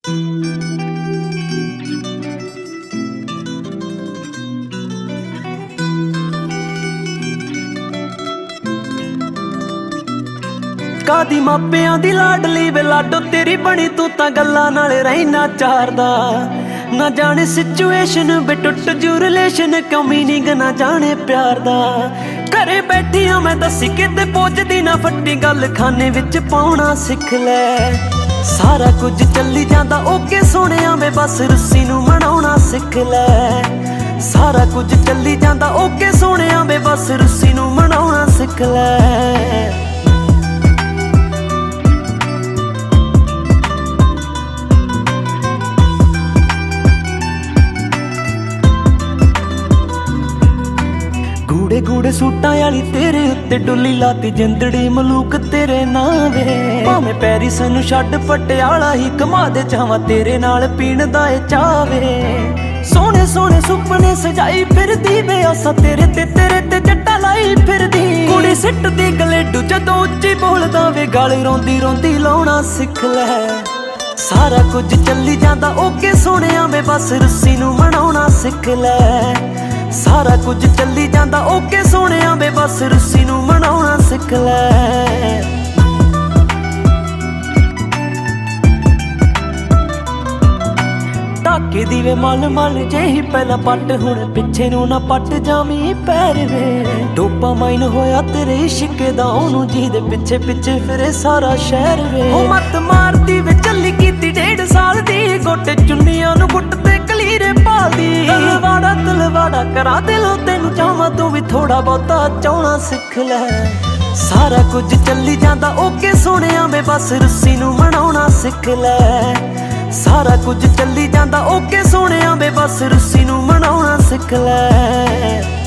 ਕਾਦੀ ਮਾਪਿਆਂ ਦੀ ਲਾਡਲੀ ਵੇ ਲਾਡੋ ਤੇਰੀ ਬਣੀ, ਤੂੰ ਤਾਂ ਗੱਲਾਂ ਨਾਲ ਰਹਿਣਾ ਚਾਰਦਾ। ਨਾ ਜਾਣੇ ਸਿਚੁਏਸ਼ਨ ਬੇ ਟੁੱਟ ਜੂ ਰਿਲੇਸ਼ਨ, ਕਿਉਂ ਮੀਨਿੰਗ ਨਾ ਜਾਣੇ ਪਿਆਰ ਦਾ। ਘਰੇ ਬੈਠੀਆਂ ਮੈਂ ਦੱਸੀ ਕਿਤੇ ਪੁੱਜਦੀ ਨਾ ਫੱਟੀ, ਗੱਲ ਖਾਨੇ ਵਿੱਚ ਪਾਉਣਾ ਸਿੱਖ ਲੈ। ਸਾਰਾ ਕੁਝ ਚੱਲੀ ਜਾਂਦਾ ਓਕੇ ਸੋਹਣਿਆ ਵੇ, ਬਸ ਰੁੱਸੀ ਨੂੰ ਮਨਾਉਣਾ ਸਿੱਖ ਲੈ। ਸਾਰਾ ਕੁਝ ਚੱਲੀ ਜਾਂਦਾ ਓਕੇ ਸੋਹਣਿਆ ਵੇ, ਬਸ ਰੁੱਸੀ ਨੂੰ ਮਨਾਉਣਾ ਸਿੱਖ ਲੈ। ਗੂੜੇ ਗੂੜੇ ਸੂਟਾਂ ਵਾਲੀ ਤੇਰੇ ਉੱਤੇ ਡੁੱਲੀ ਲਾਤੀ ਜਿੰਦੜੀ ਮਲੂਕ ਤੇਰੇ ਨਾਂ ਵੇ। ਭਾਵੇਂ ਪੈਰਿਸ ਨੂੰ ਛੱਡ ਪਟਿਆਲਾ ਹੀ ਘੁਮਾ ਦੇ, ਚਾਹਾਂ ਤੇਰੇ ਨਾਲ ਪੀਣ ਦਾ ਏ ਚਾਵੇ। ਸੋਹਣੇ ਸੋਹਣੇ ਸੁਪਨੇ ਸਜਾਈ ਫਿਰਦੀ ਵੇ, ਆਸਾਂ ਤੇਰੇ ਤੇ ਜੱਟਾ ਲਾਈ ਫਿਰਦੀ। ਕੁੜੀ ਸਿੱਟਦੀ ਗਲੇਡੂ ਜਦੋਂ ਉੱਚੀ ਬੋਲਦਾ ਵੇ, ਗਾਲ ਰੋਂਦੀ ਰੋਂਦੀ ਲਾਉਣਾ ਸਿੱਖ ਲੈ। ਸਾਰਾ ਕੁਝ ਚੱਲੀ ਜਾਂਦਾ ਓਕੇ ਸੋਹਣਿਆ ਵੇ, ਬਸ ਰੁੱਸੀ ਨੂੰ ਮਨਾਉਣਾ ਸਿੱਖ ਲੈ। ਸਾਰਾ ਕੁਝ ਚੱਲੀ ਜਾਂਦਾ ਓਕੇ ਸੋਹਣਿਆ ਵੇ, ਬਸ ਰੁੱਸੀ ਨੂੰ ਮਨਾਉਣਾ ਸਿੱਖ ਲੈ। ਢਾਕੇ ਦੀ ਵੇ ਮਲ ਮਲ ਜਿਹੀ ਪਹਿਲਾਂ ਪੱਟ, ਹੁਣ ਪਿੱਛੇ ਨੂੰ ਨਾ ਪੱਟ ਜਾਵੀਂ ਪੈਰ ਵੇ। ਡੋਪਾਮਾਈਨ ਹੋਇਆ ਤੇਰੇ ਇਸ਼ਕ ਦਾ, ਉਹਨੂੰ ਜਿਹਦੇ ਪਿੱਛੇ ਪਿੱਛੇ ਫਿਰੇ ਸਾਰਾ ਸ਼ਹਿਰ ਵੇ। ਉਹ ਮੱਤ ਮਾਰਦੀ ਵੇ ਚੱਲੀ ਕੀਤੀ 1.5 ਸਾਲ ਦੀ, ਗੋਟੇ ਚੁੰਨੀਆਂ ਨੂੰ ਗੁੱਟ ਤੇ ਕਲੀਰੇ ਪਾਲਦੀ। ਤਲਵਾੜਾ ਕਰਾ ਦਿਲੋਂ ਤੈਨੂੰ ਚਾਹਾਂ, ਤੂੰ ਵੀ ਥੋੜਾ ਬਹੁਤਾ ਚਾਹਣਾ ਸਿੱਖ ਲੈ। ਸਾਰਾ ਕੁਝ ਚੱਲੀ ਜਾਂਦਾ ਓਕੇ ਸੋਹਣਿਆ ਵੇ, ਬਸ ਰੁੱਸੀ ਨੂੰ ਮਨਾਉਣਾ ਸਿੱਖ ਲੈ। ਸਾਰਾ ਕੁਝ ਚੱਲੀ ਜਾਂਦਾ ਓਕੇ ਸੋਹਣਿਆ ਵੇ, ਬਸ ਰੁੱਸੀ ਨੂੰ ਮਨਾਉਣਾ ਸਿੱਖ ਲੈ।